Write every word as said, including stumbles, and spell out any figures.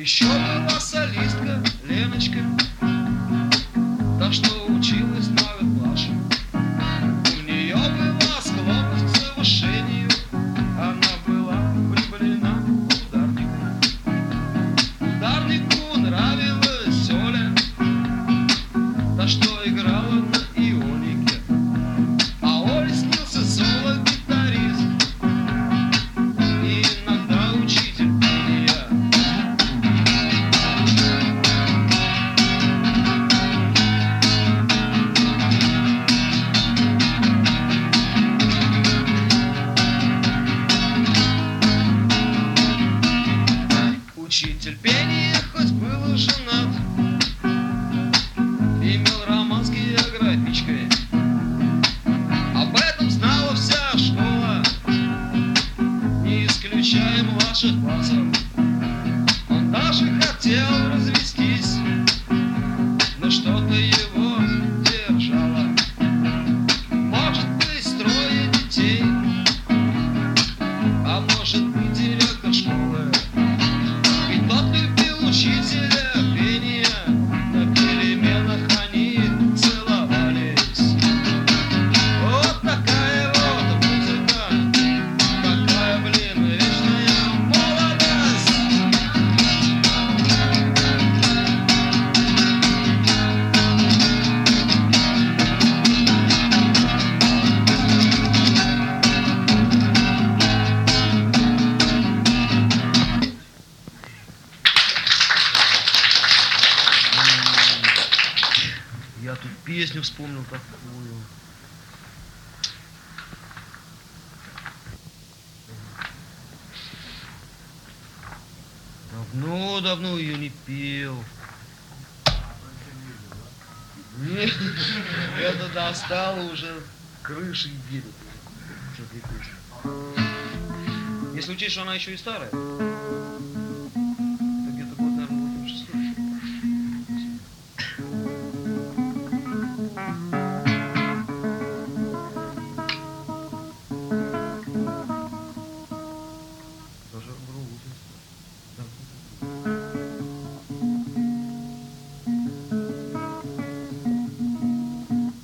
Еще была солистка Леночка, та, что училась на классе. У нее была склонность к завышению, она была влюблена в ударника. Ударнику нравилась Оля, та, что играла на ионике. А Оле снился соло-гитарист и иногда учитель пения. Учитель пения хоть был женат, имел роман с географичкой. Об этом знала вся школа, не исключая младших классов. Он даже хотел развестись, но что-то его держало. Может быть, трое детей, а может быть, директор школы. И тот любил учителя пения, на переменах они целовались. Вот такая вот музыка, такая, блин, вечная молодость. Я тут песню вспомнил такую. Давно-давно ее не пел. Нет, это достало уже крыши и берег. Не случись, что она еще и старая.